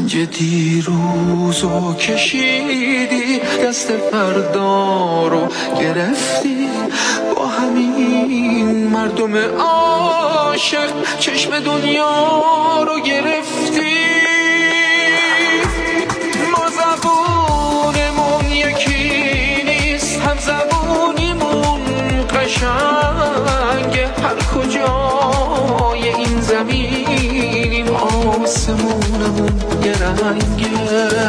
رنج دیروزو کشیدی، دست فردا رو گرفتی، با همین مردم عاشق چشم دنیا رو گرفتی. ما زبونمون یکی نیست، هم زبونیمون قشنگه، هر کجای این زمینیم آسمونمون یه رنگه.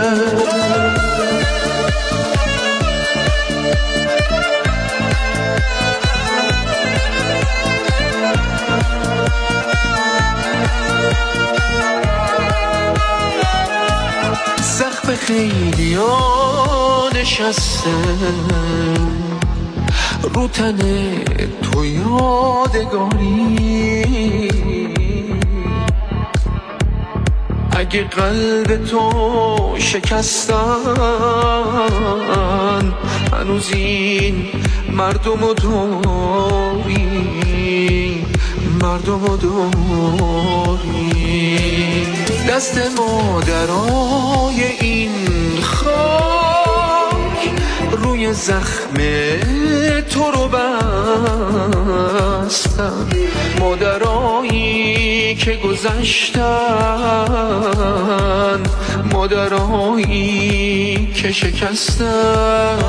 سقف خیلی ها نشسته رو تن تو یادگاری، اگه قلب تو شکستن هنوز این مردم داری، مردم داری. دست مادرای این خاک روی زخم تو رو بستن، مادرایی که گذشتن، مادرایی که شکستن.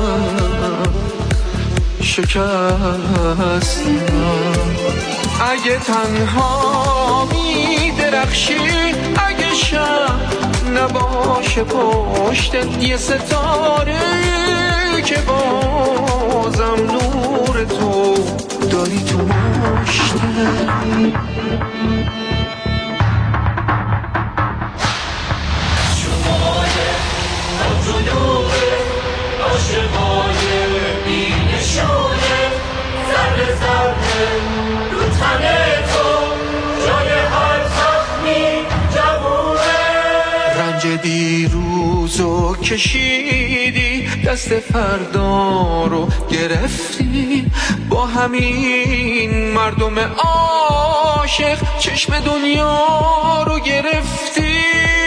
اگه تنها می درخشی، اگه شب نباشه پشت یه ستاره، که بازم نور تو داری تو مشتت. شمایه جنوبه عاشقای بینشونه، ذره ذره رو تن تو جای هر زخمی جوونه. رنج دیروزو کشیدی، دست فردا رو گرفتی، با همین مردم عاشق چشم دنیا رو گرفتی.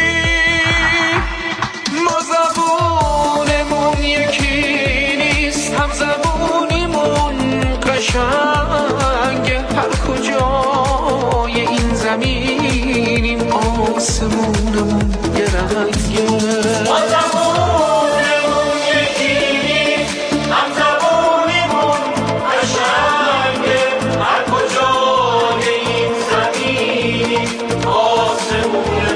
ما زبونمون یکی نیست، هم زبونیمون قشنگه، هر کجای این زمینیم آسمونمون یه رنگه. ما زبونمون یکی نیست، هم زبونیمون قشنگه، هر کجای این زمینیم آسمونمون